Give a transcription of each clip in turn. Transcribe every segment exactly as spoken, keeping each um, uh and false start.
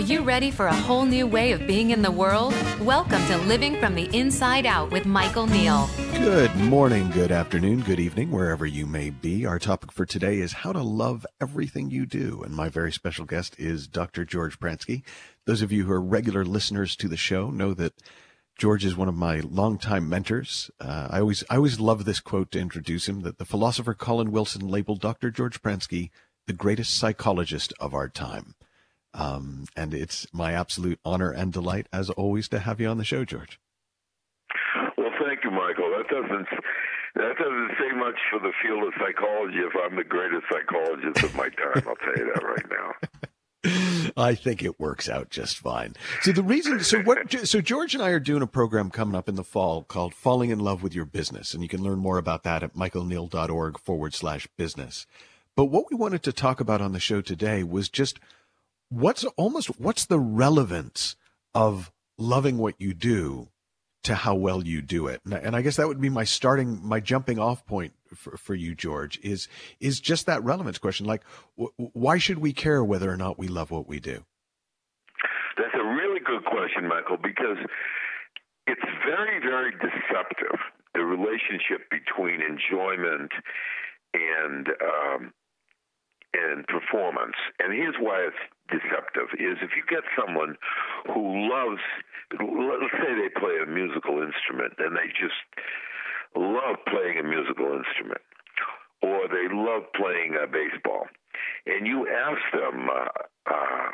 you ready for a whole new way of being in the world? Welcome to Living from the Inside Out with Michael Neal. Good morning, good afternoon, good evening, wherever you may be. Our topic for today is how to love everything you do. And my very special guest is Doctor George Pransky. Those of you who are regular listeners to the show know that George is one of my longtime mentors. Uh, I always I always love this quote to introduce him, that the philosopher Colin Wilson labeled Doctor George Pransky the greatest psychologist of our time. Um, and it's my absolute honor and delight, as always, to have you on the show, George. Well, thank you, Michael. That doesn't that doesn't say much for the field of psychology if I'm the greatest psychologist of my time. I'll tell you that right now. I think it works out just fine. So the reason, so what, so George and I are doing a program coming up in the fall called Falling in Love with Your Business. And you can learn more about that at michaelneal.org forward slash business. But what we wanted to talk about on the show today was just what's almost, what's the relevance of loving what you do to how well you do it? And, and I guess that would be my starting, my jumping off point for, for you, George, is, is just that relevance question. Like, w- why should we care whether or not we love what we do? That's a really good question, Michael, because it's very, very deceptive, the relationship between enjoyment and, um, and performance. And here's why it's deceptive, is if you get someone who loves, let's say they play a musical instrument and they just love playing a musical instrument, or they love playing uh, baseball, and you ask them, uh, uh,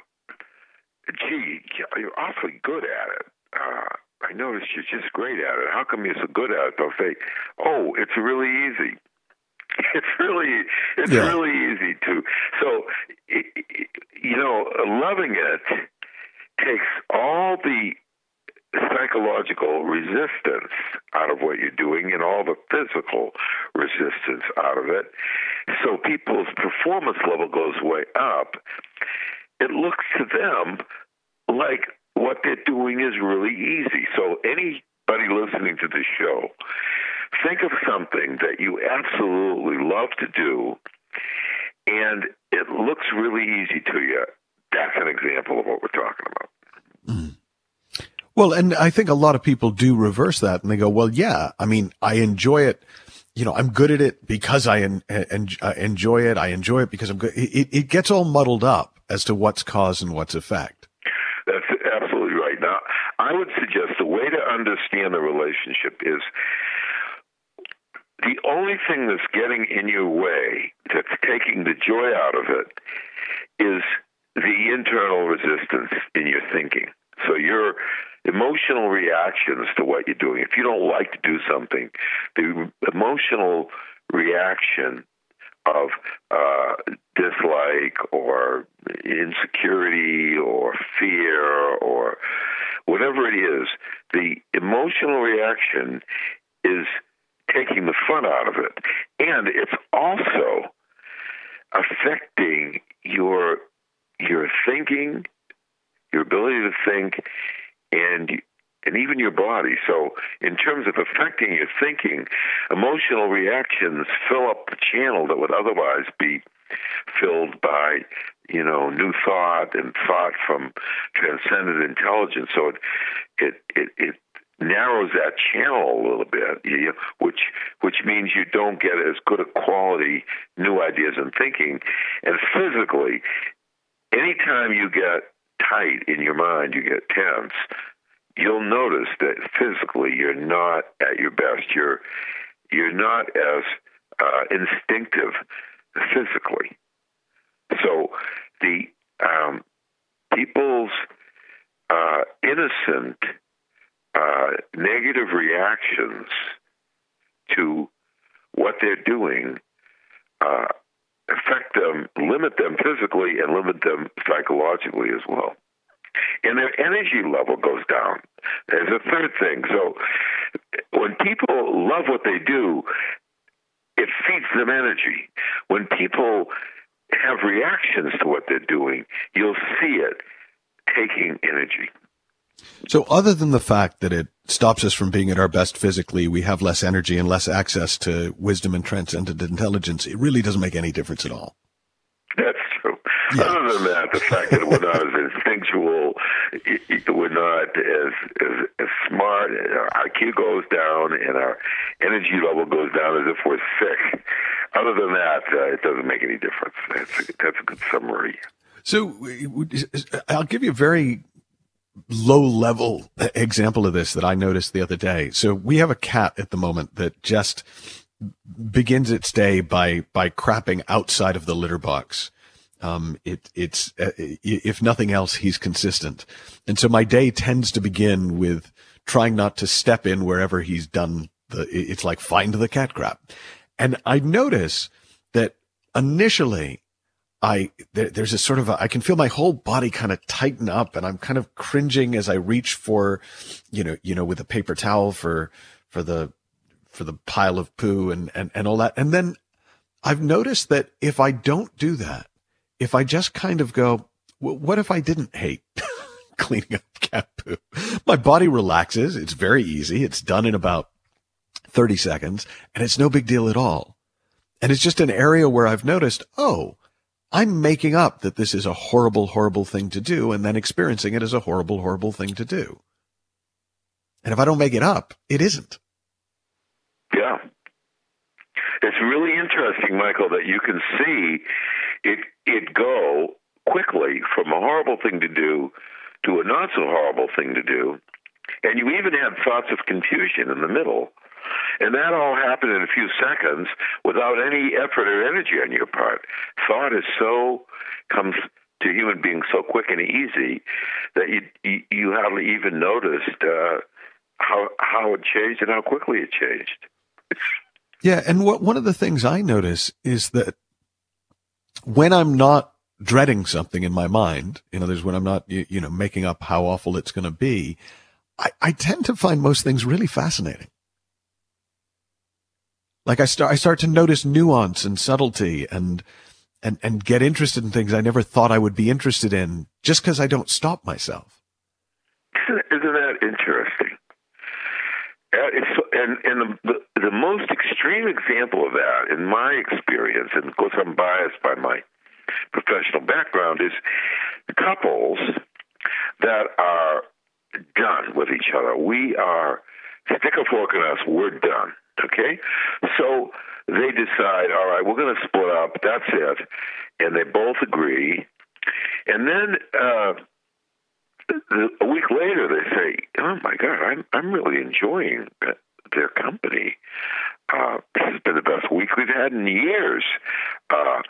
gee, you're awfully good at it. Uh, I noticed you're just great at it. How come you're so good at it? They'll say, oh, it's really easy. It's really, it's yeah. really easy to. So, it, it, you know, loving it takes all the psychological resistance out of what you're doing and all the physical resistance out of it. So people's performance level goes way up. It looks to them like what they're doing is really easy. So anybody listening to this show, think of something that you absolutely love to do, and it looks really easy to you. That's an example of what we're talking about. Mm. Well, and I think a lot of people do reverse that, and they go, well, yeah, I mean, I enjoy it. You know, I'm good at it because I en- en- enjoy it. I enjoy it because I'm good. It, it gets all muddled up as to what's cause and what's effect. That's absolutely right. Now, I would suggest the way to understand the relationship is the only thing that's getting in your way, that's taking the joy out of it, is the internal resistance in your thinking. So your emotional reactions to what you're doing. If you don't like to do something, the emotional reaction of uh, dislike or insecurity or fear or whatever it is, the emotional reaction is taking the fun out of it. And it's also affecting your your thinking, your ability to think, and and even your body. So in terms of affecting your thinking, emotional reactions fill up the channel that would otherwise be filled by, you know, new thought and thought from transcendent intelligence. So it it it, it narrows that channel a little bit, you know, which which means you don't get as good a quality new ideas and thinking. And physically, anytime you get tight in your mind, you get tense, you'll notice that physically you're not at your best. You're you're not as uh, instinctive physically. So the um, people's uh, innocent uh, negative reactions to what they're doing uh, affect them, limit them physically, and limit them psychologically as well. And their energy level goes down. There's a third thing. So when people love what they do, it feeds them energy. When people have reactions to what they're doing, you'll see it taking energy. So other than the fact that it stops us from being at our best physically, we have less energy and less access to wisdom and transcendent intelligence, it really doesn't make any difference at all. That's true. Yeah. Other than that, the fact that we're not as instinctual, we're not as, as as smart, our I Q goes down, and our energy level goes down as if we're sick. Other than that, uh, it doesn't make any difference. That's a, that's a good summary. So I'll give you a very low-level example of this that I noticed the other day. So we have a cat at the moment that just begins its day by by crapping outside of the litter box. Um, it, it's, uh, if nothing else, he's consistent. And so my day tends to begin with trying not to step in wherever he's done the, it's like find the cat crap. And I notice that initially I, there, there's a sort of a, I can feel my whole body kind of tighten up, and I'm kind of cringing as I reach for, you know, you know, with a paper towel for, for the, for the pile of poo and, and, and all that. And then I've noticed that if I don't do that, if I just kind of go, well, what if I didn't hate cleaning up cat poo? My body relaxes. It's very easy. It's done in about thirty seconds, and it's no big deal at all. And it's just an area where I've noticed, oh, I'm making up that this is a horrible, horrible thing to do, and then experiencing it as a horrible, horrible thing to do. And if I don't make it up, it isn't. Yeah. It's really interesting, Michael, that you can see it it go quickly from a horrible thing to do to a not so horrible thing to do. And you even have thoughts of confusion in the middle. And that all happened in a few seconds without any effort or energy on your part. Thought is so, comes to human beings so quick and easy that you you, you hardly even noticed uh, how how it changed and how quickly it changed. Yeah, and what one of the things I notice is that when I'm not dreading something in my mind, in other words, when I'm not, you, you know, making up how awful it's going to be, I, I tend to find most things really fascinating. Like I start, I start to notice nuance and subtlety and, and, and get interested in things I never thought I would be interested in just because I don't stop myself. Isn't, isn't that interesting? Uh, it's, and and the, the most extreme example of that, in my experience, and of course I'm biased by my professional background, is couples that are done with each other. We are, stick a fork in us, we're done. Okay? So they decide, all right, we're going to split up, that's it. And they both agree. And then uh, a week later they say, oh my God, I'm, I'm really enjoying their company. Uh, this has been the best week we've had in years. Uh,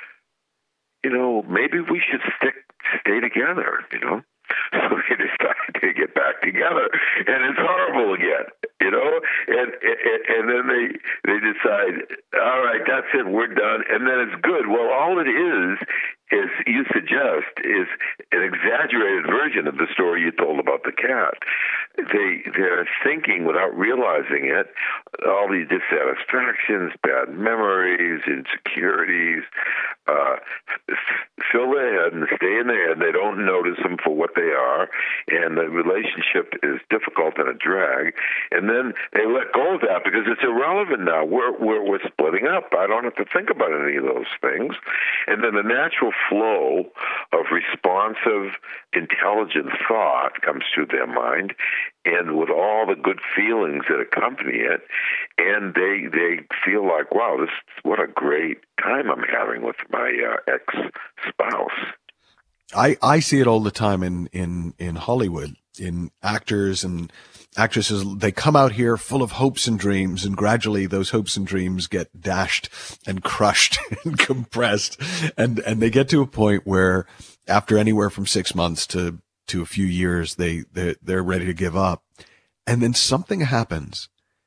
you know, maybe we should stick, stay together, you know? So they decide to get back together, and it's horrible again, you know. And and, and then they they decide, all right, that's it, we're done, and then it's good. Well, all it is, as you suggest, is an exaggerated version of the story you told about the cat. They they're thinking without realizing it, all these dissatisfactions, bad memories, insecurities, uh, fill their head and stay in their head. They don't notice them for what they are, and the relationship is difficult and a drag. And then they let go of that because it's irrelevant now. We're we're, we're splitting up. I don't have to think about any of those things. And then the natural flow of responsive, intelligent thought comes through their mind, and with all the good feelings that accompany it, and they they feel like, wow, this what a great time I'm having with my uh, ex-spouse. I, I see it all the time in, in, in Hollywood, in actors and actresses. They come out here full of hopes and dreams, and gradually those hopes and dreams get dashed and crushed and compressed. And, and they get to a point where after anywhere from six months to, to a few years, they, they're, they're ready to give up. And then something happens.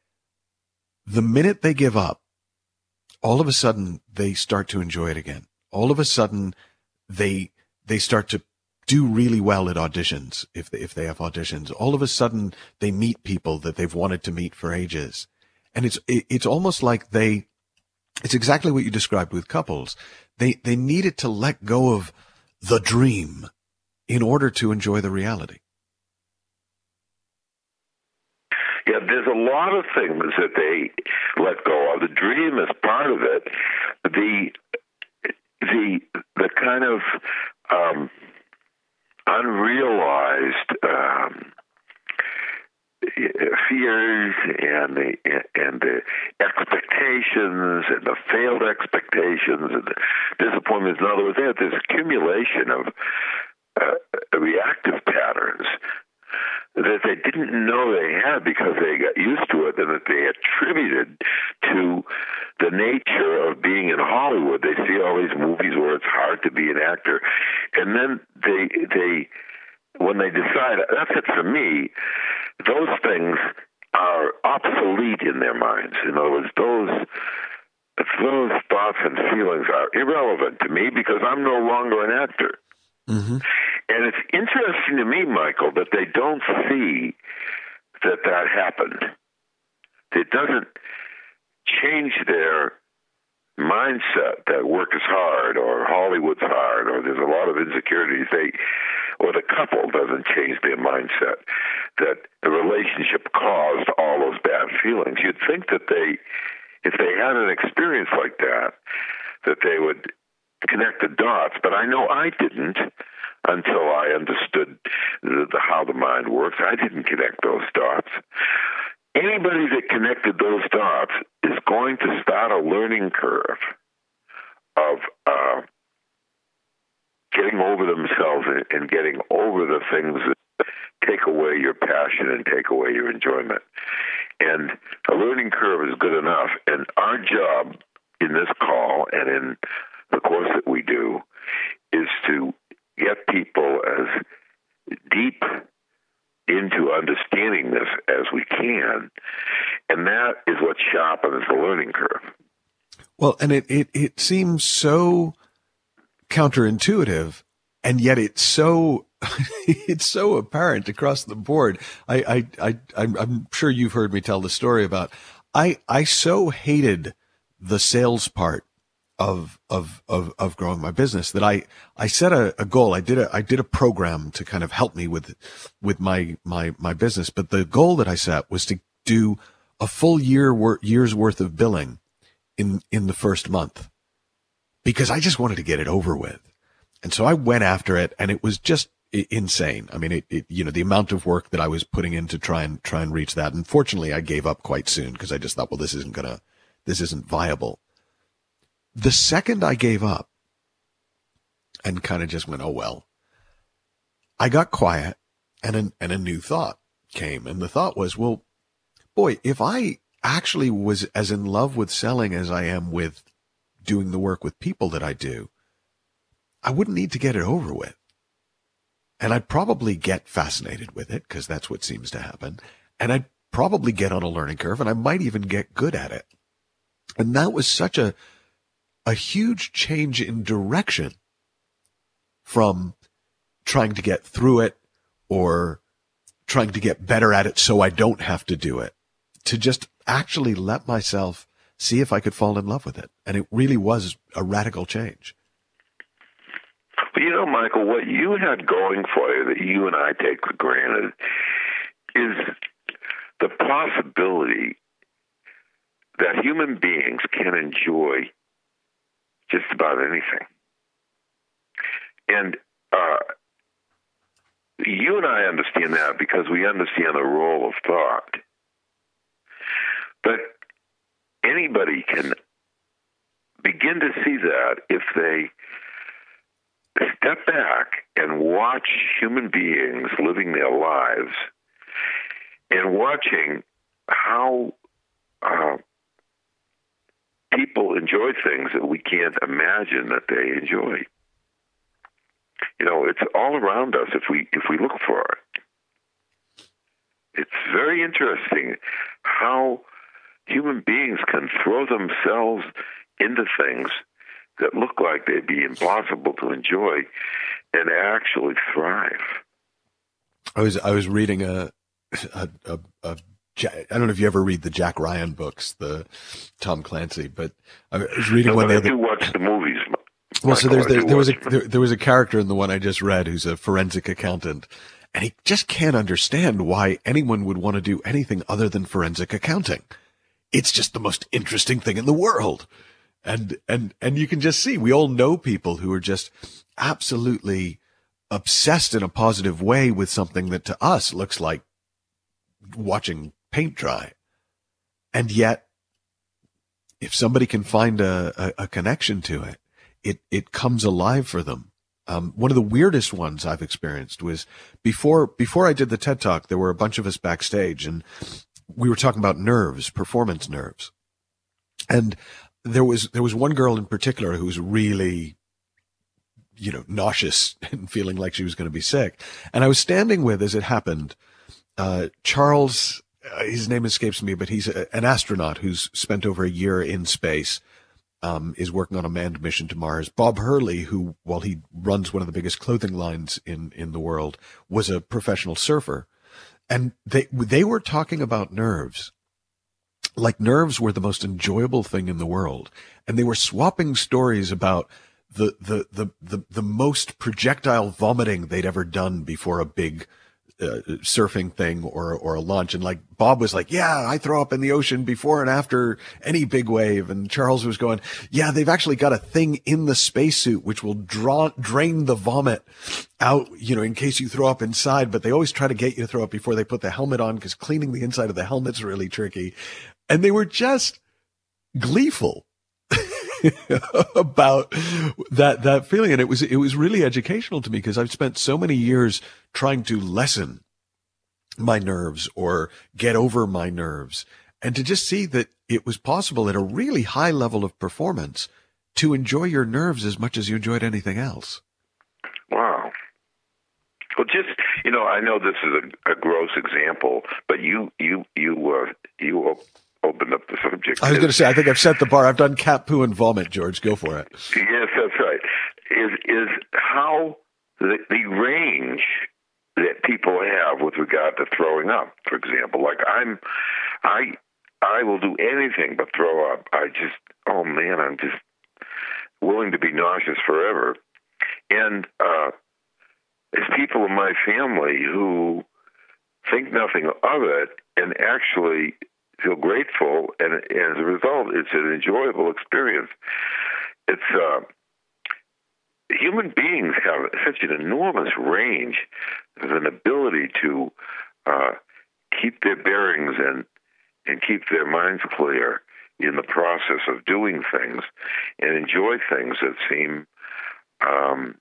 The minute they give up, all of a sudden they start to enjoy it again. All of a sudden they, they start to do really well at auditions. If they, if they have auditions, all of a sudden they meet people that they've wanted to meet for ages. And it's, it, it's almost like they, it's exactly what you described with couples. They, they needed to let go of the dream in order to enjoy the reality. Yeah, there's a lot of things that they let go of. The dream is part of it. The the the kind of um, unrealized um, fears and the and the expectations and the failed expectations and the disappointments. In other words, they have this accumulation of uh, reactive patterns that they didn't know they had because they got used to it, and that they attributed to the nature of being in Hollywood. They see all these movies where it's hard to be an actor, and then they they when they decide that's it for me, those things are obsolete in their minds. In other words, those those thoughts and feelings are irrelevant to me because I'm no longer an actor. Mm-hmm. And it's interesting to me, Michael, that they don't see that that happened. It doesn't change their mindset that work is hard or Hollywood's hard or there's a lot of insecurities. They, or the couple doesn't change their mindset that the relationship caused all those bad feelings. You'd think that they, if they had an experience like that, that they would connect the dots, but I know I didn't until I understood the, the, how the mind works. I didn't connect those dots. Anybody that connected those dots is going to start a learning curve of uh, getting over themselves and, and getting over the things that take away your passion and take away your enjoyment. And a learning curve is good enough. And our job in this call and in the course that we do is to get people as deep into understanding this as we can, and that is what sharpens the learning curve. Well, and it, it, it seems so counterintuitive, and yet it's so it's so apparent across the board. I, I, I I'm, I'm sure you've heard me tell the story about I I so hated the sales part of, of, of, of growing my business that I, I set a, a goal. I did a, I did a program to kind of help me with, with my, my, my business. But the goal that I set was to do a full year wor- year's worth of billing in, in the first month because I just wanted to get it over with. And so I went after it, and it was just insane. I mean, it, it you know, the amount of work that I was putting in to try and try and reach that. And fortunately I gave up quite soon because I just thought, well, this isn't gonna, this isn't viable. The second I gave up and kind of just went, oh, well, I got quiet, and a, and a new thought came. And the thought was, well, boy, if I actually was as in love with selling as I am with doing the work with people that I do, I wouldn't need to get it over with. And I'd probably get fascinated with it because that's what seems to happen. And I'd probably get on a learning curve, and I might even get good at it. And that was such a a huge change in direction from trying to get through it or trying to get better at it so I don't have to do it, to just actually let myself see if I could fall in love with it. And it really was a radical change. Well, you know, Michael, what you had going for you that you and I take for granted is the possibility that human beings can enjoy just about anything. And uh, you and I understand that because we understand the role of thought. But anybody can begin to see that if they step back and watch human beings living their lives and watching how uh, people enjoy things that we can't imagine that they enjoy. You know, it's all around us if we if we look for it. It's very interesting how human beings can throw themselves into things that look like they'd be impossible to enjoy and actually thrive. I was I was reading a a, a, a I don't know if you ever read the Jack Ryan books, the Tom Clancy, but I was reading no, one the I other. do watch the movies. Well, so there's, there, there was a them. there, there was a character in the one I just read who's a forensic accountant, and he just can't understand why anyone would want to do anything other than forensic accounting. It's just the most interesting thing in the world. And, and, and you can just see, we all know people who are just absolutely obsessed in a positive way with something that to us looks like watching paint dry. And yet, if somebody can find a, a, a connection to it, it, it comes alive for them. Um, one of the weirdest ones I've experienced was before, before I did the TED Talk, there were a bunch of us backstage and we were talking about nerves, performance nerves. And there was, there was one girl in particular who was really, you know, nauseous and feeling like she was going to be sick. And I was standing with, as it happened, uh, Charles, uh, his name escapes me, but he's a, an astronaut who's spent over a year in space, um, is working on a manned mission to Mars. Bob Hurley, who, while he runs one of the biggest clothing lines in, in the world, was a professional surfer. And they, they were talking about nerves. Like nerves were the most enjoyable thing in the world. And they were swapping stories about the, the, the, the, the most projectile vomiting they'd ever done before a big uh, surfing thing or, or a launch. And like Bob was like, yeah, I throw up in the ocean before and after any big wave. And Charles was going, yeah, they've actually got a thing in the spacesuit which will draw, drain the vomit out, you know, in case you throw up inside. But they always try to get you to throw up before they put the helmet on because cleaning the inside of the helmet's really tricky. And they were just gleeful about that, that feeling. And it was, it was really educational to me because I've spent so many years trying to lessen my nerves or get over my nerves. And to just see that it was possible at a really high level of performance to enjoy your nerves as much as you enjoyed anything else. Wow. Well, just, you know, I know this is a, a gross example, but you, you, you, uh, you opened up the subject. I was going to say, I think I've set the bar. I've done cat, poo, and vomit, George. Go for it. Yes, that's right. Is is how the, the range that people have with regard to throwing up, for example. Like I'm, I, I will do anything but throw up. I just, oh man, I'm just willing to be nauseous forever. And uh, there's people in my family who think nothing of it and actually feel grateful, and, and as a result, it's an enjoyable experience. It's uh, human beings have such an enormous range of an ability to uh, keep their bearings and and keep their minds clear in the process of doing things and enjoy things that seem um,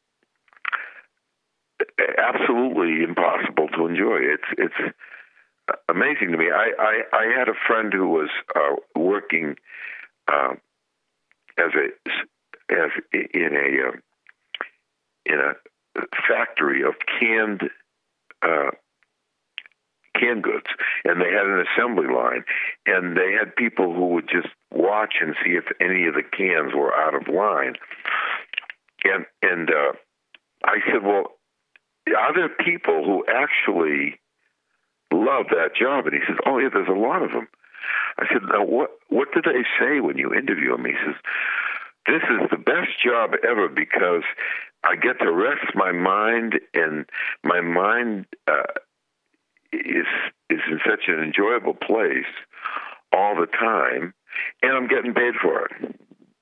absolutely impossible to enjoy. It's it's amazing to me. I, I, I had a friend who was uh, working uh, as a as in a uh, in a factory of canned uh, canned goods, and they had an assembly line, and they had people who would just watch and see if any of the cans were out of line. And and uh, I said, well, are there people who actually love that job? And he says, oh yeah, there's a lot of them. I said, now what what do they say when you interview them? He says, this is the best job ever because I get to rest my mind, and my mind uh, is is in such an enjoyable place all the time, and I'm getting paid for it.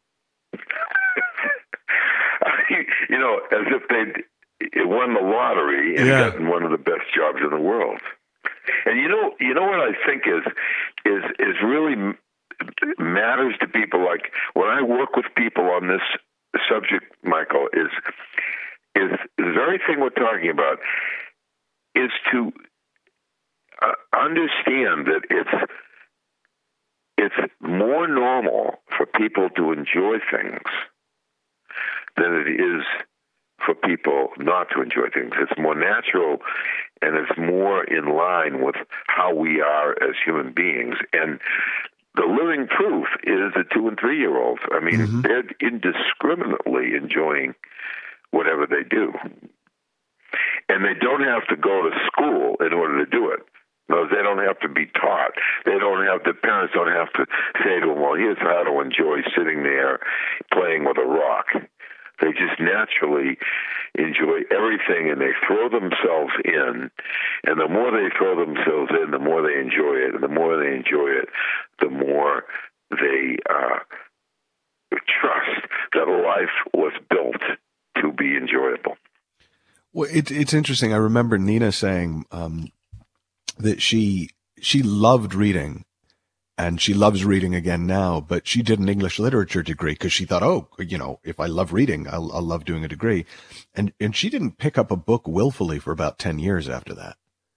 You know, as if they'd won the lottery and yeah. gotten one of the best jobs in the world. And you know, you know what I think is is is really matters to people. Like when I work with people on this subject, Michael, is is the very thing we're talking about is to uh, understand that it's it's more normal for people to enjoy things than it is for people not to enjoy things. It's more natural, and it's more in line with how we are as human beings. And the living proof is the two and three-year-olds. I mean, mm-hmm. they're indiscriminately enjoying whatever they do. And they don't have to go to school in order to do it. No, they don't have to be taught. They don't have, the parents don't have to say to them, well, here's how to enjoy sitting there playing with a rock. They just naturally enjoy everything, and they throw themselves in. And the more they throw themselves in, the more they enjoy it. And the more they enjoy it, the more they uh, trust that life was built to be enjoyable. Well, it, it's interesting. I remember Nina saying um, that she she loved reading, and she loves reading again now, but she did an English literature degree because she thought, oh, you know, if I love reading, I'll, I'll love doing a degree. And, and she didn't pick up a book willfully for about ten years after that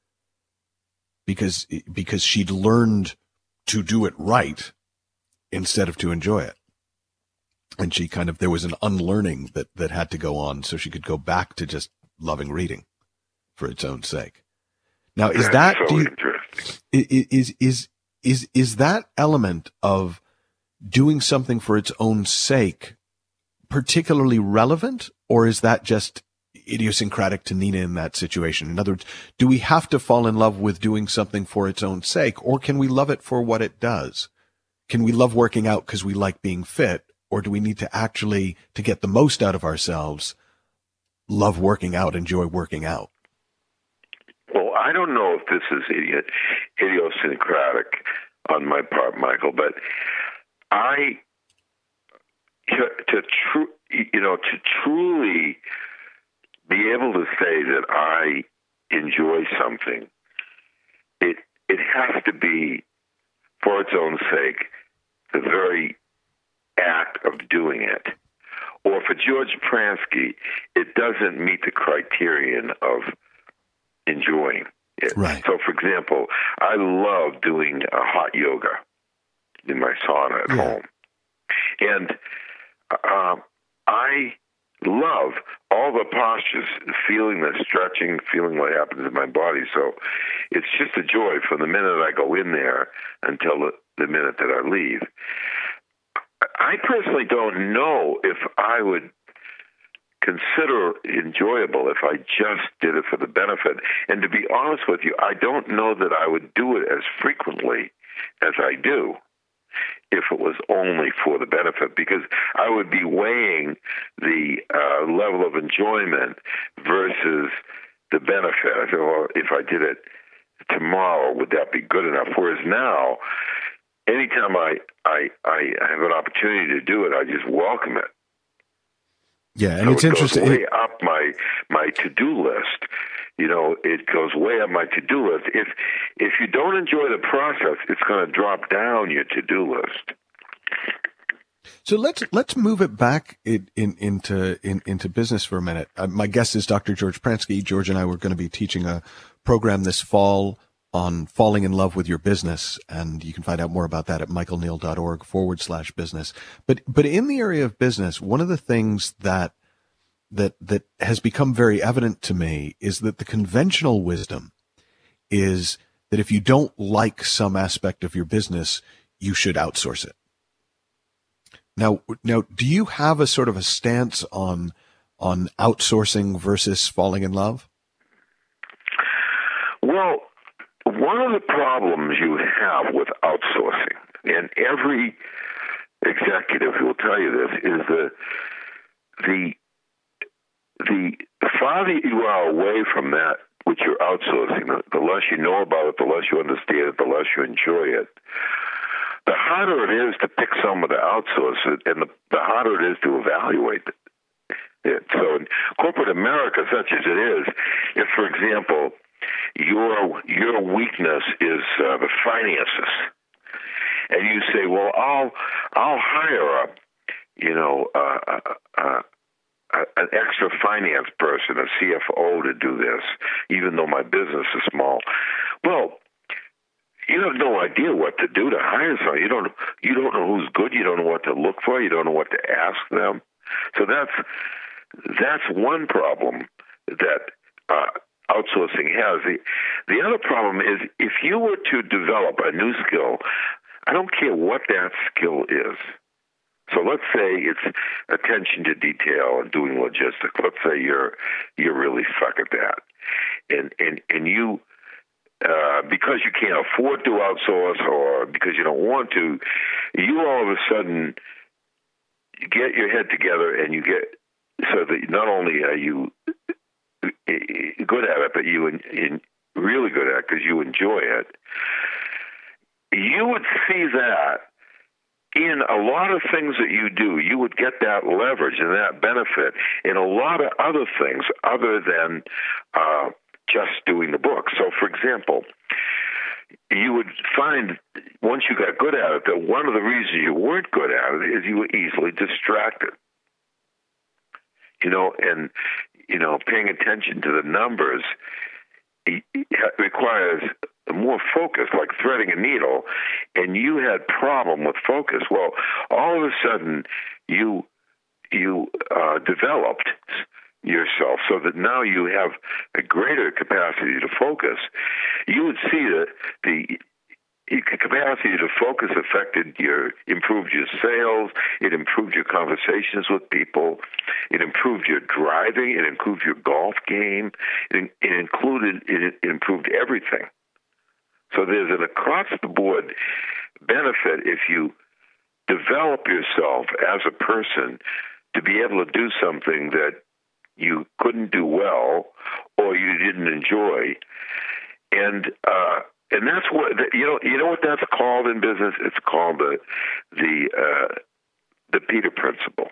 because, because she'd learned to do it right instead of to enjoy it. And she kind of, there was an unlearning that, that had to go on so she could go back to just loving reading for its own sake. Now, is That's that, so do you, interesting. is, is, is, is that element of doing something for its own sake particularly relevant, or is that just idiosyncratic to Nina in that situation? In other words, do we have to fall in love with doing something for its own sake, or can we love it for what it does? Can we love working out because we like being fit, or do we need to actually, to get the most out of ourselves, love working out, enjoy working out? Well, I don't know if this is idiot, idiosyncratic on my part, Michael, but I, to, to tru- you know, to truly be able to say that I enjoy something, it it has to be for its own sake, the very act of doing it. Or for George Pransky, it doesn't meet the criterion of enjoying it. Right. So, for example, I love doing a hot yoga in my sauna at Yeah. home. And uh, I love all the postures, feeling the stretching, feeling what happens in my body. So it's just a joy from the minute I go in there until the, the minute that I leave. I personally don't know if I would consider enjoyable if I just did it for the benefit. And to be honest with you, I don't know that I would do it as frequently as I do if it was only for the benefit, because I would be weighing the uh, level of enjoyment versus the benefit. I said, well, if I did it tomorrow, would that be good enough? Whereas now, anytime I, I, I have an opportunity to do it, I just welcome it. Yeah, and so it's it interesting. goes way up my my to-do list. You know, it goes way up my to-do list. If if you don't enjoy the process, it's going to drop down your to-do list. So let's let's move it back in, in, into in, into business for a minute. Uh, my guest is Doctor George Pransky. George and I were going to be teaching a program this fall on falling in love with your business, and you can find out more about that at michaelneal.org forward slash business. But but in the area of business, one of the things that that that has become very evident to me is that the conventional wisdom is that if you don't like some aspect of your business, you should outsource it. Now, now, do you have a sort of a stance on on outsourcing versus falling in love? Well, one of the problems you have with outsourcing, and every executive who will tell you this, is the the the farther you are away from that which you're outsourcing, the less you know about it, the less you understand it, the less you enjoy it, the harder it is to pick someone to outsource it, and the, the harder it is to evaluate it. So in corporate America, such as it is, if, for example, your your weakness is uh, the finances, and you say, "Well, I'll I'll hire a, you know, uh, uh, uh, an extra finance person, a C F O, to do this, even though my business is small." Well, you have no idea what to do to hire someone. You don't you don't know who's good. You don't know what to look for. You don't know what to ask them. So that's that's one problem that uh, outsourcing has. The, the other problem is if you were to develop a new skill, I don't care what that skill is. So let's say it's attention to detail and doing logistics. Let's say you're you really suck at that, and and and you uh, because you can't afford to outsource or because you don't want to, you all of a sudden get your head together and you get so that not only are you good at it, but you in, in really good at it because you enjoy it. You would see that in a lot of things that you do, you would get that leverage and that benefit in a lot of other things other than uh, just doing the book. So, for example, you would find once you got good at it that one of the reasons you weren't good at it is you were easily distracted. You know, and, you know, paying attention to the numbers it requires more focus, like threading a needle, and you had problem with focus. Well, all of a sudden, you you uh, developed yourself so that now you have a greater capacity to focus. You would see that the capacity to focus affected your, improved your sales, it improved your conversations with people, it improved your driving, it improved your golf game, it, it included, it, it improved everything. So there's an across-the-board benefit if you develop yourself as a person to be able to do something that you couldn't do well or you didn't enjoy. And uh, and that's what you know. You know what that's called in business? It's called the the uh, the Peter Principle.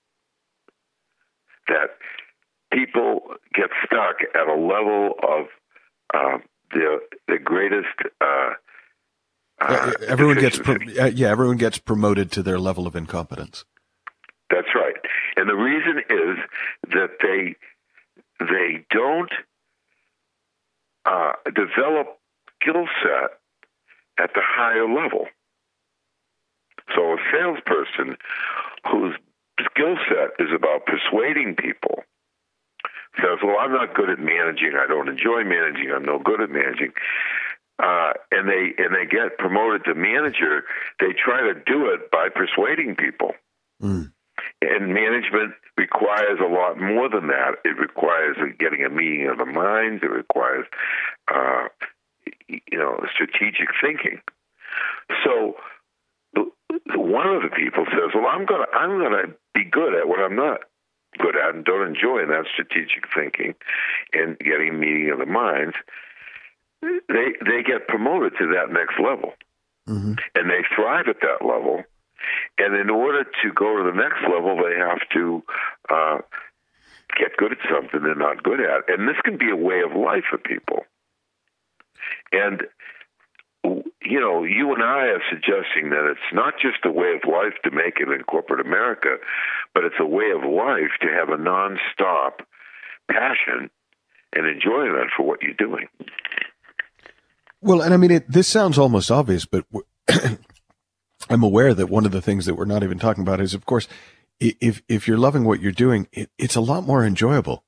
That people get stuck at a level of uh, the the greatest. Uh, uh, everyone gets pro- yeah. Everyone gets promoted to their level of incompetence. That's right, and the reason is that they they don't uh, develop skill set at the higher level. So a salesperson whose skill set is about persuading people says, well, I'm not good at managing. I don't enjoy managing. I'm no good at managing. Uh, and they and they get promoted to manager. They try to do it by persuading people. Mm. And management requires a lot more than that. It requires getting a meeting of the minds. It requires, uh, you know, strategic thinking. So one of the people says, "Well, I'm gonna, I'm gonna be good at what I'm not good at and don't enjoy," and that's strategic thinking and getting a meeting of the minds. They they get promoted to that next level, mm-hmm. and they thrive at that level. And in order to go to the next level, they have to uh, get good at something they're not good at. And this can be a way of life for people. And, you know, you and I are suggesting that it's not just a way of life to make it in corporate America, but it's a way of life to have a nonstop passion and enjoyment for what you're doing. Well, and I mean, it, this sounds almost obvious, but I'm aware that one of the things that we're not even talking about is, of course, if if you're loving what you're doing, it, it's a lot more enjoyable.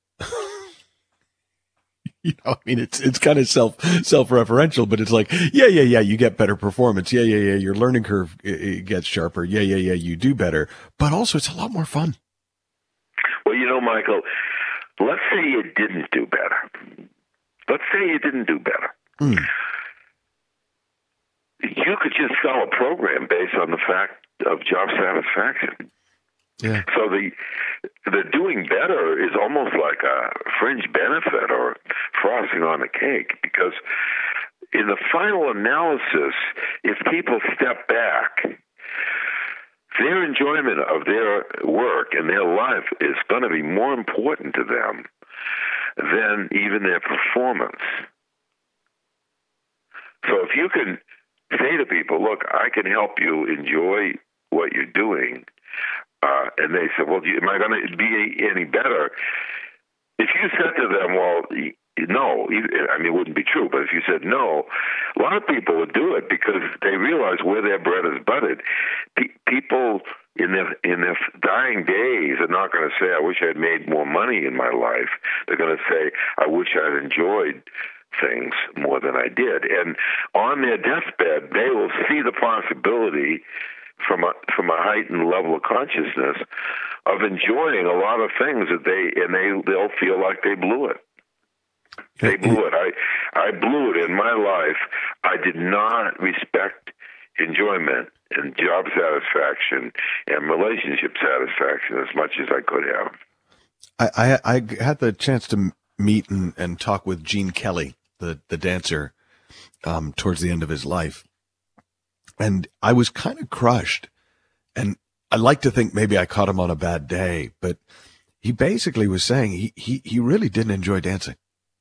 You know, I mean, it's it's kind of self self-referential, but it's like, yeah, yeah, yeah, you get better performance. Yeah, yeah, yeah, your learning curve it gets sharper. Yeah, yeah, yeah, you do better. But also, it's a lot more fun. Well, you know, Michael, let's say you didn't do better. Let's say you didn't do better. Mm. You could just sell a program based on the fact of job satisfaction. Yeah. So the the doing better is almost like a fringe benefit or frosting on the cake, because in the final analysis, if people step back, their enjoyment of their work and their life is going to be more important to them than even their performance. So if you can say to people, look, I can help you enjoy what you're doing, uh, and they say, well, am I going to be any better? If you said to them, well, no, I mean, it wouldn't be true, but if you said no, a lot of people would do it because they realize where their bread is buttered. Pe- people in their in their dying days are not going to say, I wish I'd made more money in my life. They're going to say, I wish I'd enjoyed things more than I did. And on their deathbed, they will see the possibility from a, from a heightened level of consciousness of enjoying a lot of things that they, and they, they'll feel like they blew it. They blew it. I, I blew it in my life. I did not respect enjoyment and job satisfaction and relationship satisfaction as much as I could have. I, I, I had the chance to meet and, and talk with Gene Kelly, the, the dancer, um, towards the end of his life. And I was kind of crushed And I like to think maybe I caught him on a bad day, but he basically was saying he, he, he really didn't enjoy dancing.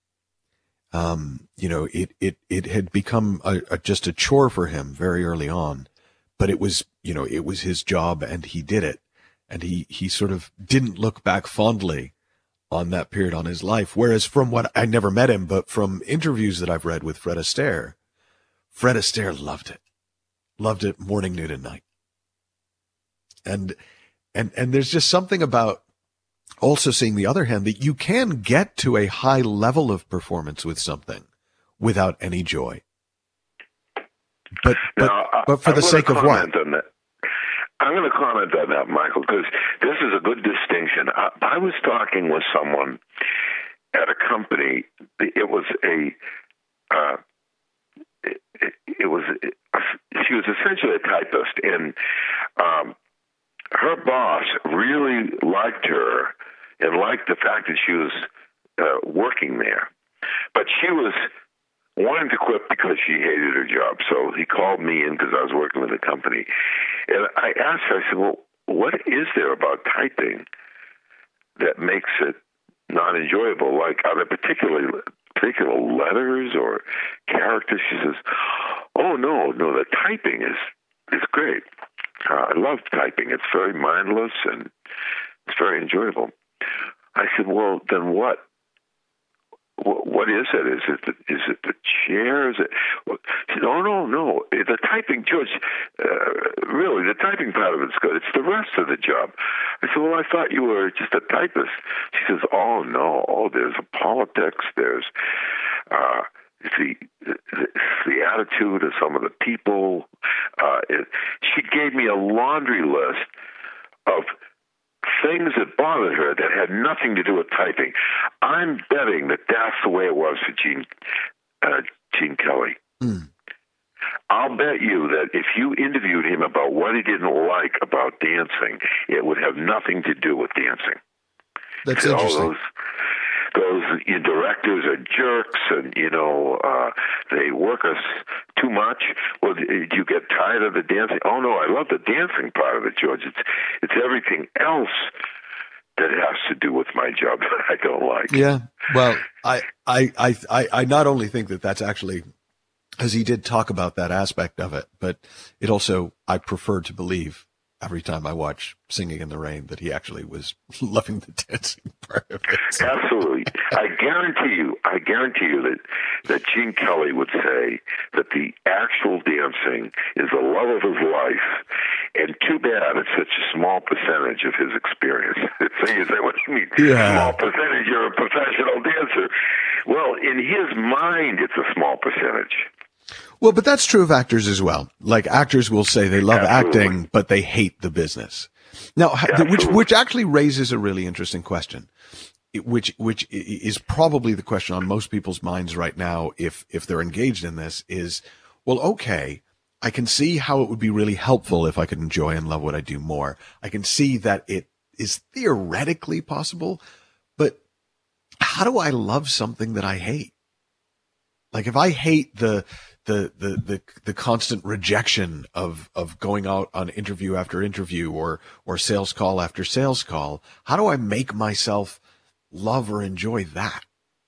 Um, you know, it, it, it had become a, a, just a chore for him very early on, but it was, you know, it was his job and he did it. And he, he sort of didn't look back fondly on that period on his life. Whereas from what I never met him, but from interviews that I've read with Fred Astaire, Fred Astaire loved it, loved it morning, noon, and night. And, and, and there's just something about also seeing the other hand that you can get to a high level of performance with something without any joy. But, but, now, but for I'm the sake of what? On that. I'm going to comment on that, Michael, because this is a good distinction. I, I was talking with someone at a company. It was a, uh, it, it, it was, it, she was essentially a typist, and um, her boss really liked her and liked the fact that she was uh, working there. But she was wanting to quit because she hated her job. So he called me in because I was working with the company. And I asked her, I said, well, what is there about typing that makes it not enjoyable? Like, are there particularly particular letters or characters? She says, oh, no, no, the typing is, is great. Uh, I love typing. It's very mindless and it's very enjoyable. I said, well, then what? What is it? Is it the, is it the chair? Is it? She said, oh, no, no. The typing, George, uh, really, the typing part of it's good. It's the rest of the job. I said, well, I thought you were just a typist. She says, oh, no. Oh, there's politics. There's uh, the, the the attitude of some of the people. Uh, it, she gave me a laundry list of things that bothered her that had nothing to do with typing. I'm betting that that's the way it was for Gene, uh, Gene Kelly. Mm. I'll bet you that if you interviewed him about what he didn't like about dancing, it would have nothing to do with dancing. That's so interesting. Those, those you know, directors are jerks, and you know uh, they work us too much. Well, do you get tired of the dancing? Oh no, I love the dancing part of it, George. It's it's everything else that has to do with my job that I don't like. Yeah. Well, I I I I, I not only think that that's actually, because he did talk about that aspect of it, but it also, I prefer to believe every time I watch Singing in the Rain that he actually was loving the dancing part of it. So. Absolutely. I guarantee you, I guarantee you that, that Gene Kelly would say that the actual dancing is the love of his life, and too bad it's such a small percentage of his experience. So you say, what do you mean, yeah. small percentage? You're a professional dancer. Well, in his mind, it's a small percentage. Well, but that's true of actors as well. Like, actors will say they love Absolutely. acting, but they hate the business. Now, Absolutely. which which actually raises a really interesting question, which which is probably the question on most people's minds right now, if if they're engaged in this, is, well, okay, I can see how it would be really helpful if I could enjoy and love what I do more. I can see that it is theoretically possible, but how do I love something that I hate? Like, if I hate the the the the the constant rejection of of going out on interview after interview or or sales call after sales call, how do I make myself love or enjoy that?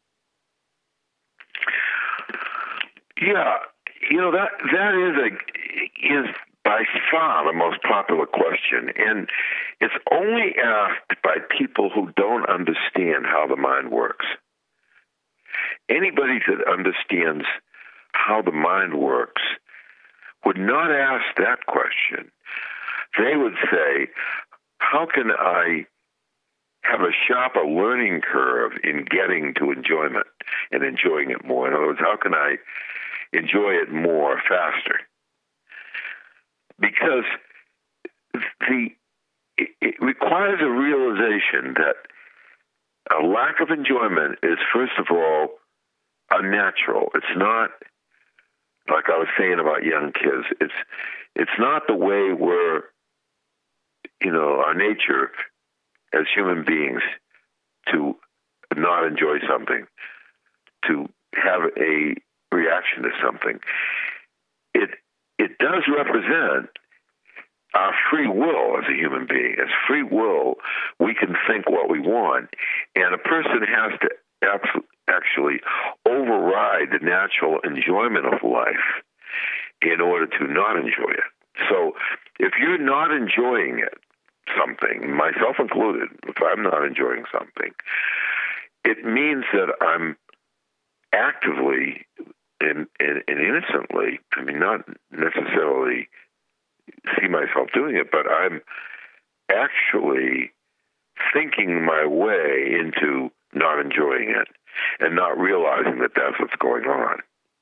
Yeah, you know, that that is a is by far the most popular question, and it's only asked by people who don't understand how the mind works. Anybody that understands how the mind works would not ask that question. They would say, how can I have a sharper learning curve in getting to enjoyment and enjoying it more? In other words, how can I enjoy it more faster? Because the it, it requires a realization that a lack of enjoyment is, first of all, unnatural. It's not, like I was saying about young kids, it's it's not the way we're, you know, our nature as human beings to not enjoy something, to have a reaction to something. It it does represent our free will as a human being. As free will, we can think what we want, and a person has to actually override the natural enjoyment of life in order to not enjoy it. So if you're not enjoying it, something, myself included, if I'm not enjoying something, it means that I'm actively and, and, and innocently, I mean, not necessarily see myself doing it, but I'm actually thinking my way into not enjoying it and not realizing that that's what's going on.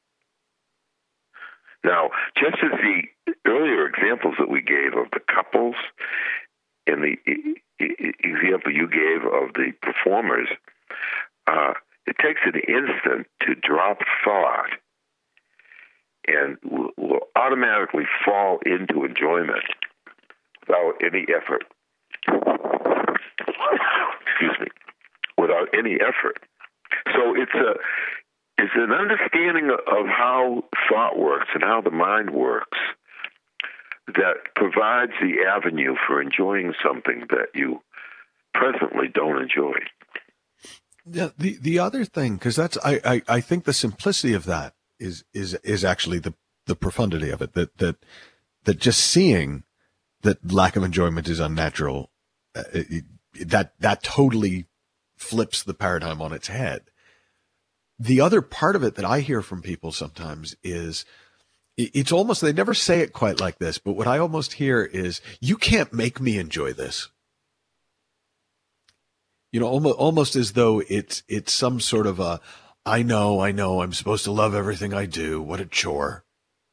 Now, just as the earlier examples that we gave of the couples and the example you gave of the performers, uh, it takes an instant to drop thought and will, will automatically fall into enjoyment without any effort. Excuse me. Without any effort. So it's a it's an understanding of how thought works and how the mind works that provides the avenue for enjoying something that you presently don't enjoy. Yeah, the the other thing, because that's I, I, I think the simplicity of that is is is actually the, the profundity of it. That that that just seeing that lack of enjoyment is unnatural, uh, it, that that totally flips the paradigm on its head. The other part of it that I hear from people sometimes is it's almost, they never say it quite like this, but what I almost hear is, you can't make me enjoy this. You know, almost, almost as though it's, it's some sort of a, I know, I know, I'm supposed to love everything I do. What a chore.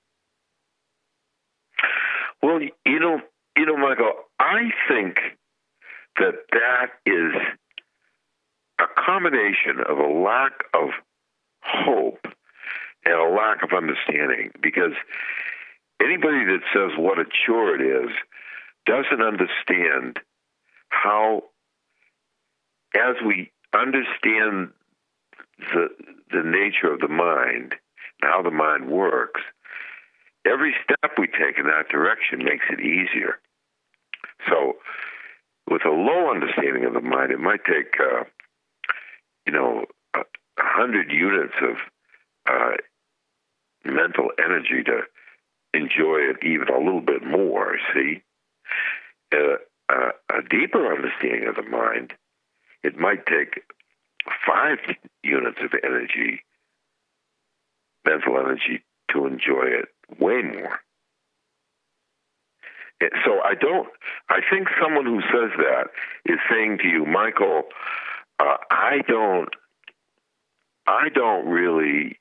Well, you know, you know, Michael, I think that that is a combination of a lack of hope and a lack of understanding, because anybody that says what a chore it is doesn't understand how, as we understand the the nature of the mind and how the mind works, every step we take in that direction makes it easier. So with a low understanding of the mind, it might take, uh, you know, a, a hundred units of uh, mental energy to enjoy it even a little bit more, see? Uh, uh, a deeper understanding of the mind, it might take five units of energy, mental energy, to enjoy it way more. So I don't, I think someone who says that is saying to you, Michael, uh, I don't, I don't really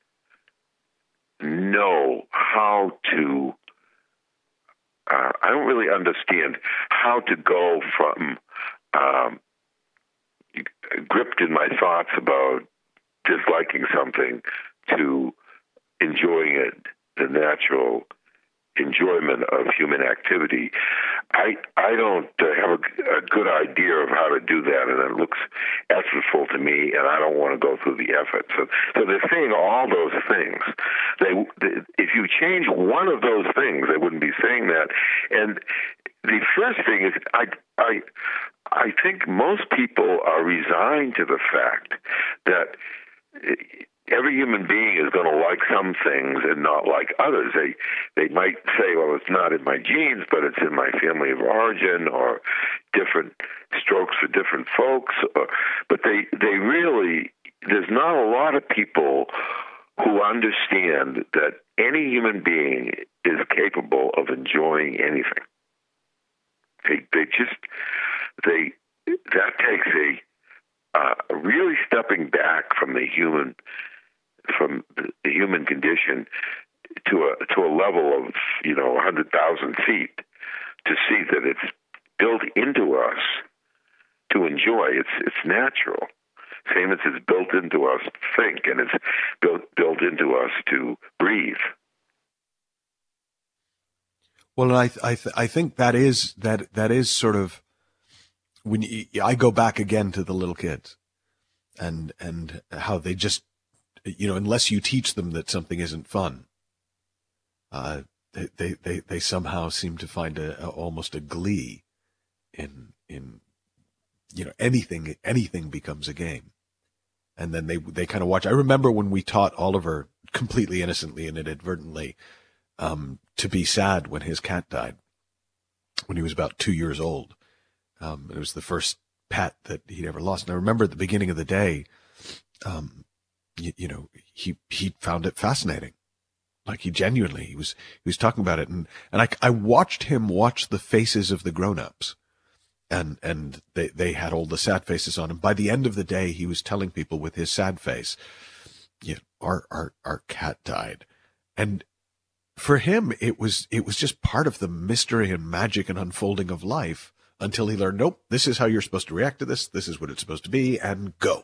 know how to, uh, I don't really understand how to go from um, gripped in my thoughts about disliking something to enjoying it, the natural enjoyment of human activity. I I don't uh, have a, a good idea of how to do that, and it looks effortful to me, and I don't want to go through the effort. So, so they're saying all those things. They, they, if you change one of those things, they wouldn't be saying that. And the first thing is, I I I think most people are resigned to the fact that every human being is going to like some things and not like others. They they might say, well, it's not in my genes, but it's in my family of origin, or different strokes for different folks. Or, but they, they really, there's not a lot of people who understand that any human being is capable of enjoying anything. They, they just, they, that takes a, uh, really stepping back from the human from the human condition to a to a level of, you know, one hundred thousand feet to see that it's built into us to enjoy. It's it's natural. Same as it's built into us to think, and it's built built into us to breathe. Well, I I th- I think that is that that is sort of when you, I go back again to the little kids, and and how they just, you know, unless you teach them that something isn't fun, uh, they, they, they, they somehow seem to find a, a almost a glee in, in, you know, anything, anything becomes a game. And then they, they kind of watch. I remember when we taught Oliver completely innocently and inadvertently, um, to be sad when his cat died, when he was about two years old. Um, it was the first pet that he'd ever lost. And I remember at the beginning of the day, um, you, you know, he, he found it fascinating. Like he genuinely, he was, he was talking about it. And, and I, I watched him watch the faces of the grown-ups, and, and they, they had all the sad faces on him. By the end of the day, he was telling people with his sad face, you know, our, our, our cat died. And for him, it was, it was just part of the mystery and magic and unfolding of life until he learned, nope, this is how you're supposed to react to this. This is what it's supposed to be, and go.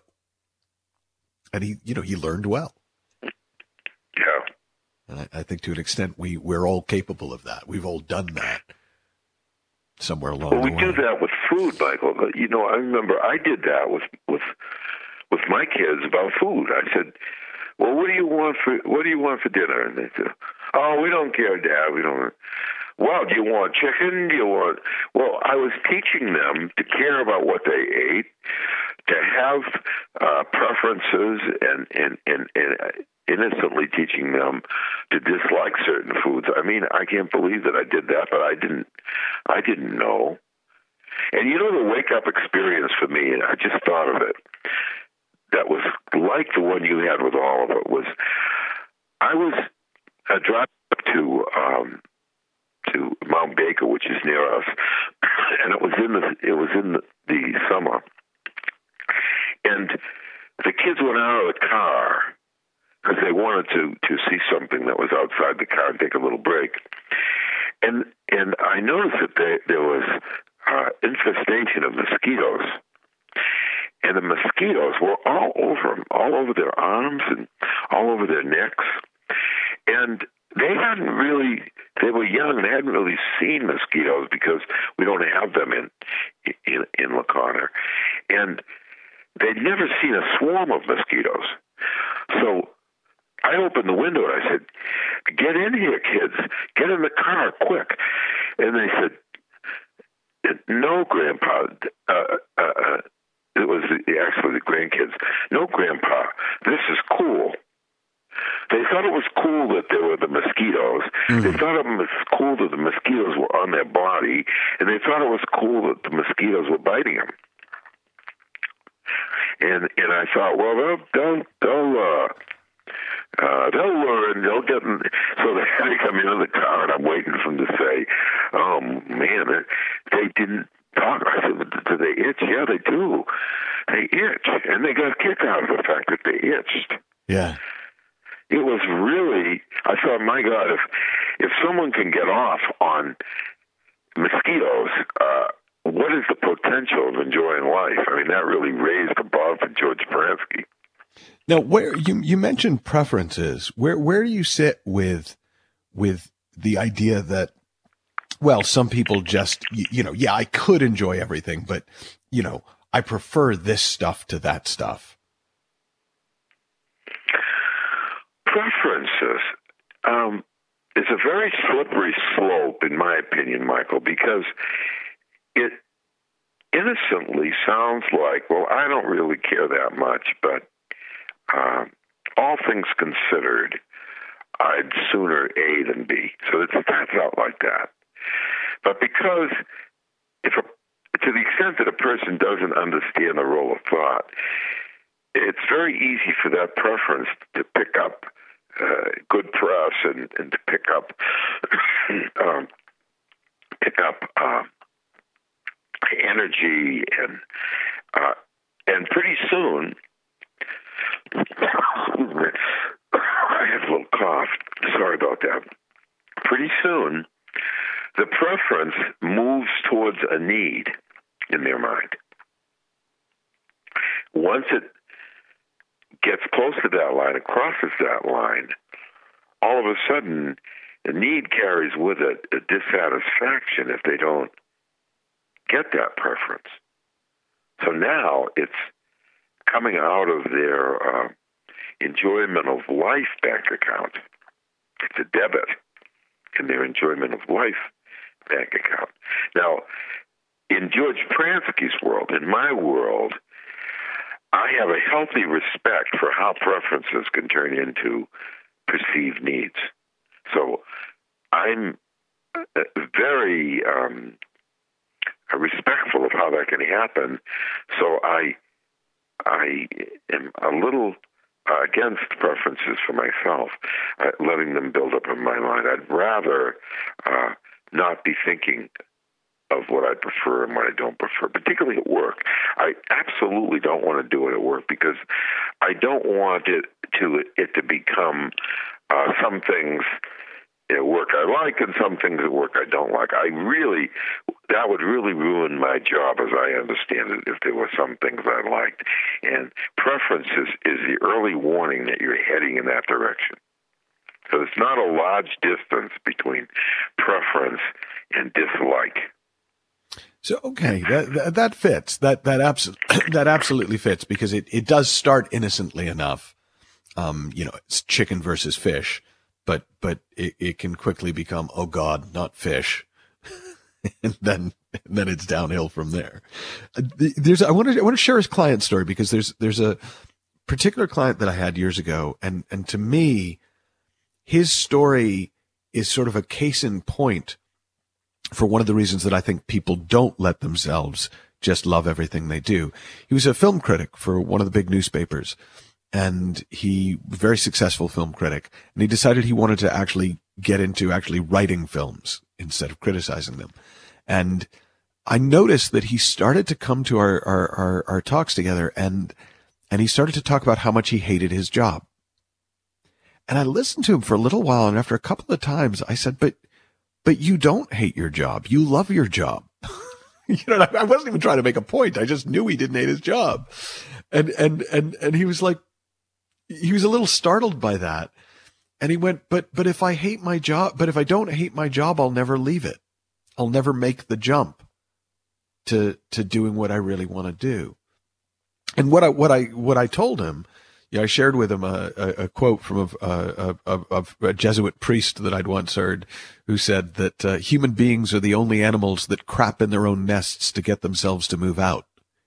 And he, you know, he learned well. Yeah. And I, I think to an extent, we, we're all capable of that. We've all done that somewhere along well, the we way. We do that with food, Michael. You know, I remember I did that with, with, with my kids about food. I said, well, what do you want for, what do you want for dinner? And they said, oh, we don't care, Dad. We don't. Well, do you want chicken? Do you want... Well, I was teaching them to care about what they ate, to have uh, preferences, and, and, and, and innocently teaching them to dislike certain foods. I mean, I can't believe that I did that, but I didn't, I didn't know. And you know, the wake-up experience for me, I just thought of it, that was like the one you had with Oliver, was I was uh, driving up to... Um, to Mount Baker, which is near us, and it was in the it was in the, the summer, and the kids went out of the car because they wanted to to see something that was outside the car and take a little break, and and I noticed that there, there was uh, infestation of mosquitoes, and the mosquitoes were all over them, all over their arms and all over their necks, and they hadn't really, they were young, they hadn't really seen mosquitoes because we don't have them in in, in La Conner. And they'd never seen a swarm of mosquitoes. So I opened the window and I said, get in here, kids. Get in the car, quick. And they said, no, Grandpa. Uh, uh, uh, it was actually the grandkids. No, Grandpa, this is cool. They thought it was cool that there were the mosquitoes. Mm. They thought it was cool that the mosquitoes were on their body, and they thought it was cool that the mosquitoes were biting them. And and I thought, well, they'll they'll they'll, uh, uh, they'll learn. They'll get. So they had to come into the car, and I'm waiting for them to say, "Oh man, they didn't talk." I said, "Do they itch?" Yeah, they do. They itch, and they got a kick out of the fact that they itched. Yeah. It was really, I thought, my God, if if someone can get off on mosquitoes, uh, what is the potential of enjoying life? I mean, that really raised the bar for George Baranski. Now, where you you mentioned preferences. Where where do you sit with with the idea that, well, some people just, you, you know, yeah, I could enjoy everything, but, you know, I prefer this stuff to that stuff. Preferences um, is a very slippery slope, in my opinion, Michael, because it innocently sounds like, well, I don't really care that much, but uh, all things considered, I'd sooner A than B. So it starts out like that. But because if a, to the extent that a person doesn't understand the role of thought, it's very easy for that preference to pick up uh, good press and, and to pick up um, pick up uh, energy and uh, and pretty soon I have a little cough. Sorry about that. Pretty soon, the preference moves towards a need in their mind. Once it gets close to that line, it crosses that line, all of a sudden, the need carries with it a dissatisfaction if they don't get that preference. So now it's coming out of their uh, enjoyment of life bank account. It's a debit. in their enjoyment of life bank account. Now, in George Pransky's world, in my world, I have a healthy respect for how preferences can turn into perceived needs. So I'm very um, respectful of how that can happen. So I I am a little uh, against preferences for myself, uh, letting them build up in my mind. I'd rather uh, not be thinking of what I prefer and what I don't prefer, particularly at work. I absolutely don't want to do it at work because I don't want it to it to become uh, some things at work I like and some things at work I don't like. I really, that would really ruin my job as I understand it if there were some things I liked. And preferences is the early warning that you're heading in that direction. So it's not a large distance between preference and dislike. So okay, that that, that fits. That that absolutely that absolutely fits because it, it does start innocently enough. Um, you know, it's chicken versus fish, but but it, it can quickly become, oh God, not fish, and then and then it's downhill from there. There's I want to I want to share his client story because there's there's a particular client that I had years ago, and and to me, his story is sort of a case in point for one of the reasons that I think people don't let themselves just love everything they do. He was a film critic for one of the big newspapers, and he was a very successful film critic, and he decided he wanted to actually get into actually writing films instead of criticizing them. And I noticed that he started to come to our, our, our, our talks together, and, and he started to talk about how much he hated his job. And I listened to him for a little while, and after a couple of times, I said, but But you don't hate your job. You love your job. You know, I wasn't even trying to make a point. I just knew he didn't hate his job. And, and, and, and he was like, he was a little startled by that. And he went, but, but if I hate my job, but if I don't hate my job, I'll never leave it. I'll never make the jump to, to doing what I really want to do. And what I, what I, what I told him, yeah, I shared with him a, a, a quote from a, a, a, a Jesuit priest that I'd once heard who said that uh, human beings are the only animals that crap in their own nests to get themselves to move out.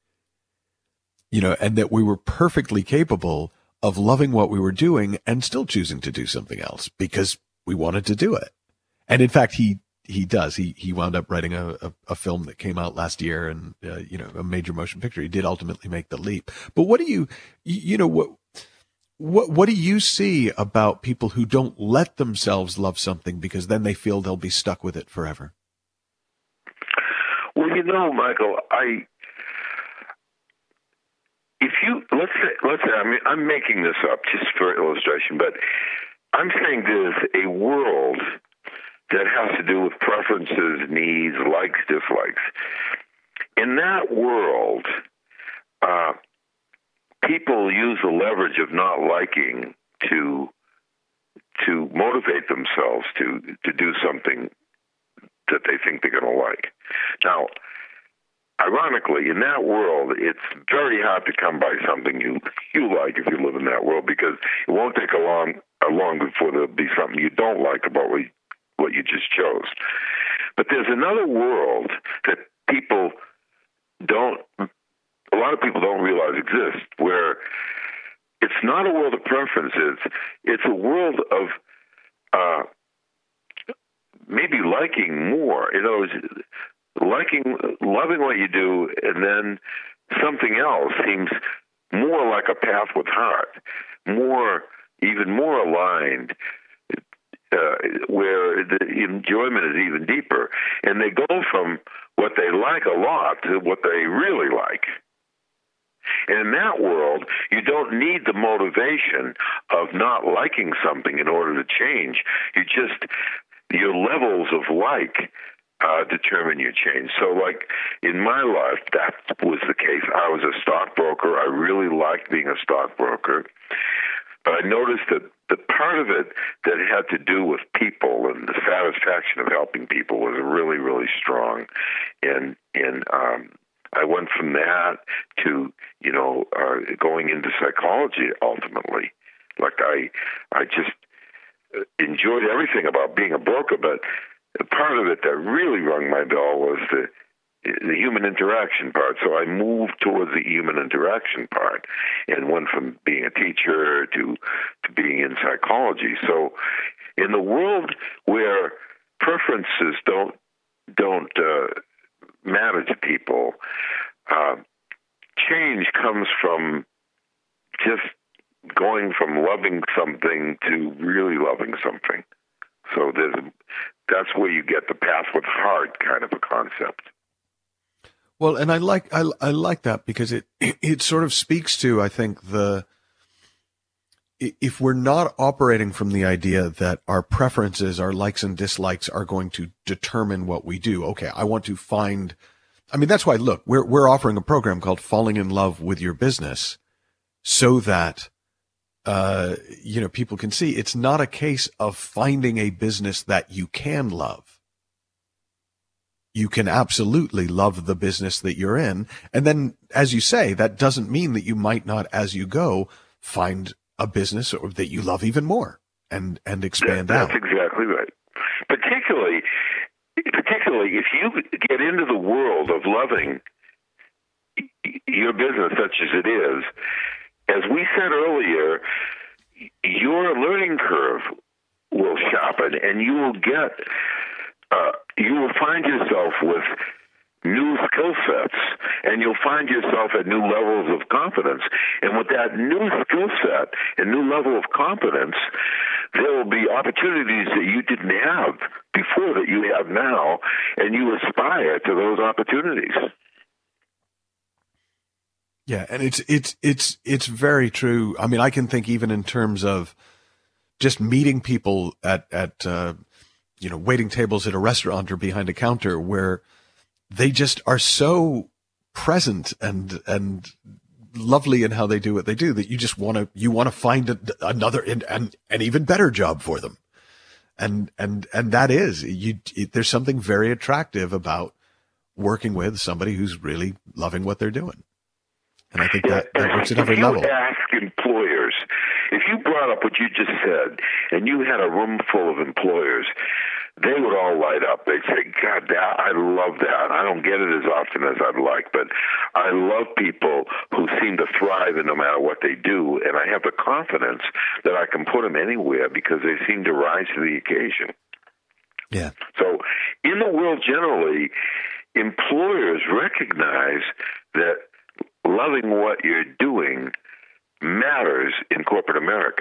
You know, and that we were perfectly capable of loving what we were doing and still choosing to do something else because we wanted to do it. And in fact, he, he does. He, he wound up writing a, a, a film that came out last year and, uh, you know, a major motion picture. He did ultimately make the leap. But what do you, you, you know, what, What what do you see about people who don't let themselves love something because then they feel they'll be stuck with it forever? Well, you know, Michael, I if you let's say let's say I mean I'm making this up just for illustration, but I'm saying there's a world that has to do with preferences, needs, likes, dislikes. In that world, uh, people use the leverage of not liking to to motivate themselves to to do something that they think they're going to like. Now, ironically, in that world, it's very hard to come by something you you like if you live in that world because it won't take a long a long before there'll be something you don't like about what you, what you just chose. But there's another world that people don't. A lot of people don't realize exists, where it's not a world of preferences. It's a world of uh, maybe liking more. You know, liking, loving what you do, and then something else seems more like a path with heart, more, even more aligned, uh, where the enjoyment is even deeper. And they go from what they like a lot to what they really like. And in that world, you don't need the motivation of not liking something in order to change. You just, your levels of like uh, determine your change. So like in my life, that was the case. I was a stockbroker. I really liked being a stockbroker. But I noticed that the part of it that had to do with people and the satisfaction of helping people was really, really strong. And, and, um, I went from that to, you know, uh, going into psychology ultimately. Like I, I just, enjoyed everything about being a broker, but part of it that really rung my bell was the the human interaction part. So I moved towards the human interaction part and went from being a teacher to to being in psychology. So in the world where preferences don't don't uh, matter to people, uh, change comes from just going from loving something to really loving something. So there's a, that's where you get the path with heart kind of a concept. Well, and I like I, I like that because it it sort of speaks to, I think, the if we're not operating from the idea that our preferences, our likes and dislikes are going to determine what we do. Okay, I want to find, I mean, that's why, look, we're we're offering a program called Falling in Love with Your Business so that uh you know, people can see it's not a case of finding a business that you can love. You can absolutely love the business that you're in. And then, as you say, that doesn't mean that you might not, as you go, find a business or that you love even more and, and expand that, out. That's exactly right. Particularly, particularly if you get into the world of loving your business such as it is, as we said earlier, your learning curve will sharpen and you will get Uh, you will find yourself with new skill sets, and you'll find yourself at new levels of confidence. And with that new skill set and new level of confidence, there will be opportunities that you didn't have before that you have now, and you aspire to those opportunities. Yeah, and it's it's it's it's very true. I mean, I can think even in terms of just meeting people at at uh, you know, waiting tables at a restaurant or behind a counter where they just are so present and, and lovely in how they do what they do that you just want to, you want to find a, another and an, an even better job for them. And, and, and that is, you, it, there's something very attractive about working with somebody who's really loving what they're doing. And I think that, that works at every level. If you ask employers, if you brought up what you just said and you had a room full of employers, they would all light up. They'd say, God, that, I love that. I don't get it as often as I'd like, but I love people who seem to thrive in no matter what they do, and I have the confidence that I can put them anywhere because they seem to rise to the occasion. Yeah. So in the world generally, employers recognize that loving what you're doing matters in corporate America.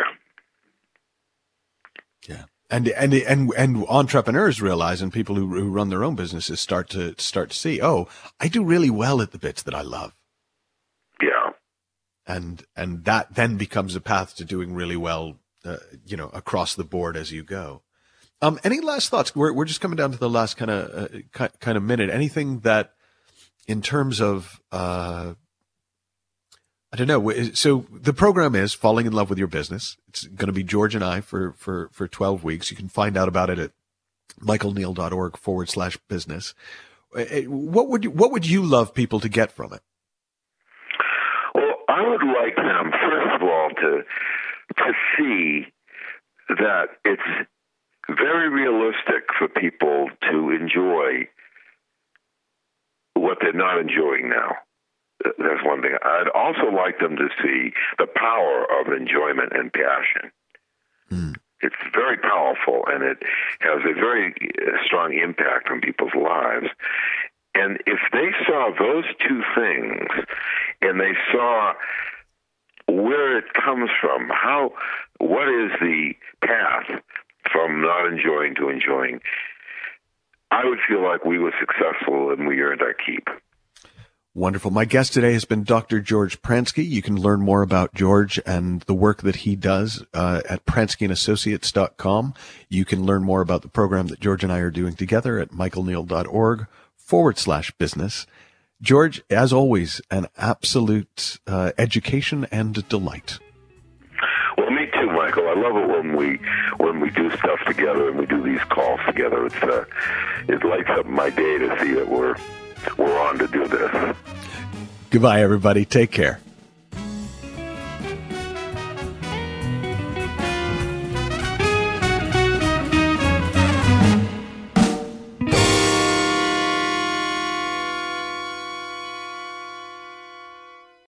Yeah. And, and, and, and entrepreneurs realize, and people who, who run their own businesses start to, start to see, oh, I do really well at the bits that I love. Yeah. And, and that then becomes a path to doing really well, uh, you know, across the board as you go. Um, any last thoughts? We're, we're just coming down to the last kind of, uh, kind of minute. Anything that in terms of, uh, I don't know. So the program is Falling in Love with Your Business. It's going to be George and I for, for, for twelve weeks. You can find out about it at michaelneal.org forward slash business. What would you, what would you love people to get from it? Well, I would like them, first of all, to, to see that it's very realistic for people to enjoy what they're not enjoying now. That's one thing. I'd also like them to see the power of enjoyment and passion. Mm. It's very powerful, and it has a very strong impact on people's lives. And if they saw those two things, and they saw where it comes from, how, what is the path from not enjoying to enjoying, I would feel like we were successful and we earned our keep. Wonderful. My guest today has been Doctor George Pransky. You can learn more about George and the work that he does uh, at pransky and associates dot com. You can learn more about the program that George and I are doing together at michaelneal.org forward slash business. George, as always, an absolute uh, education and delight. Well, me too, Michael. I love it when we when we do stuff together and we do these calls together. It's uh, it lights up my day to see that we're We're on to do this. Goodbye, everybody. Take care.